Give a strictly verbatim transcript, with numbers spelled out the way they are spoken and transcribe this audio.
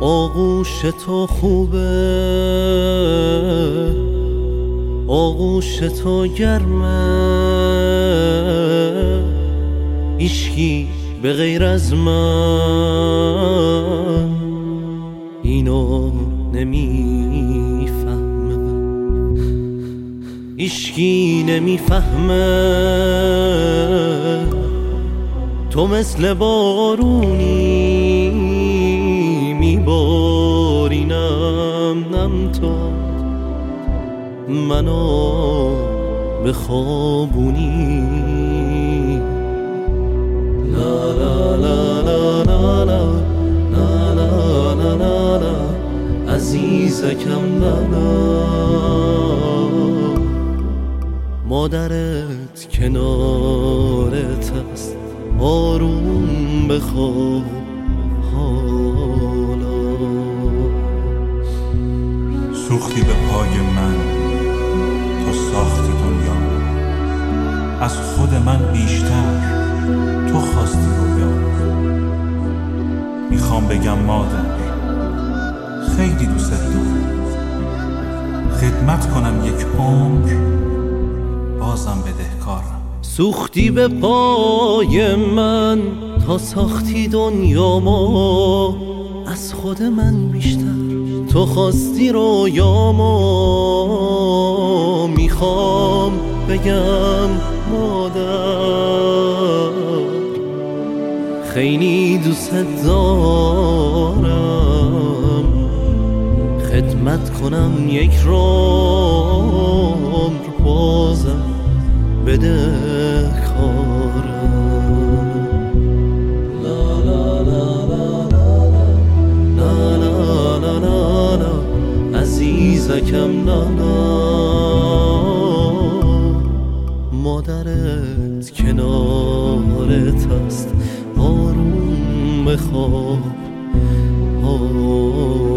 آغوش تو خوبه، آغوش تو گرمه، هیچکی به غیر از من اینو نمیفهمه، هیچکی نمیفهمه. تو مثل بارونی میبارینم، نم تو منو به خوابونی. لا لا لا لا لا لا لا لا لا لا عزیزکم، لا لا. مادرت کنارت هست، آروم بخواب حالا. سوختی به پای من، تو ساختی دنیا، از خود من بیشتر تو خواستی رویا. میخوام بگم مادر خیلی دوست دارم، خدمت کنم یک عمر بازم بدهکارم. سوختی به پای من تا ساختی دنیامو، از خود من بیشتر تو خواستی رویامو. میخوام بگم مادر خیلی دوست دارم، خدمت کنم یک عمر بازم بده کارم. لا لا لا لا لا لا لا لا لا عزیزکم، لا لا. مادرت کنارت هست، آروم بخواب.